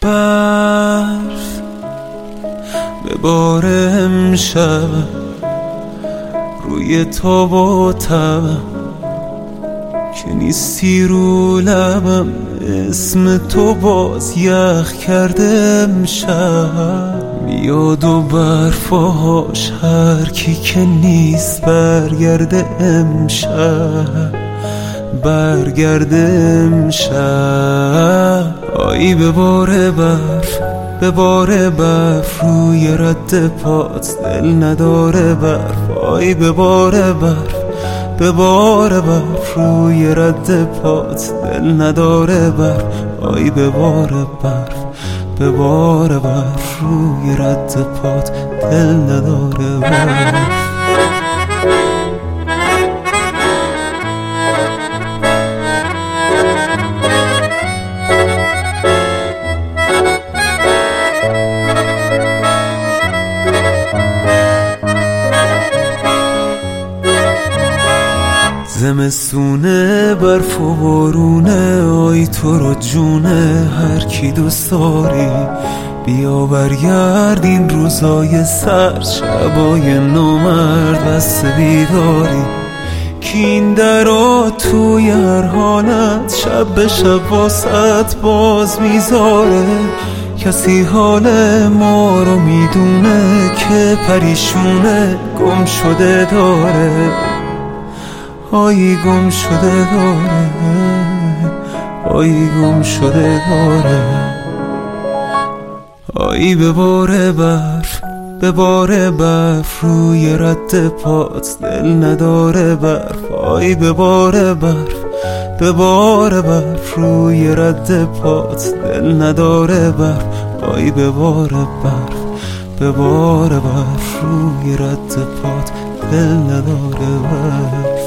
برف به بار امشب روی تاب و تبم که نیستی رو لبم، اسم تو باز یخ کرده امشب. میاد و برفاش هر کی که نیست برگرده امشب، برگرده امشب. آیی به بار برف، به بار برف روی رد پات دل نداره برف. آیی به بار برف، به بار برف روی رد پات دل نداره برف. آیی به بار برف، به بار برف روی رد پات دل نداره برف. زمستونه برف و بارونه، آی تو رو جونه هر کی دوست داری. بیا برگرد این روزای سرد، شبای نامرد بسته بیداری. که این درا توی هر حالت شب به شب واسط باز میذاره. کسی حال ما رو میدونه که پریشونه گم شده داره. آیی گم شده داره، آیی گم شده داره. آیی به بار برف، به بار برف روی رد پات دل نداره برف. آیی به بار برف، به بار برف روی رد پات دل نداره برف. آیی به بار برف، به بار برف روی رد پات دل نداره برف.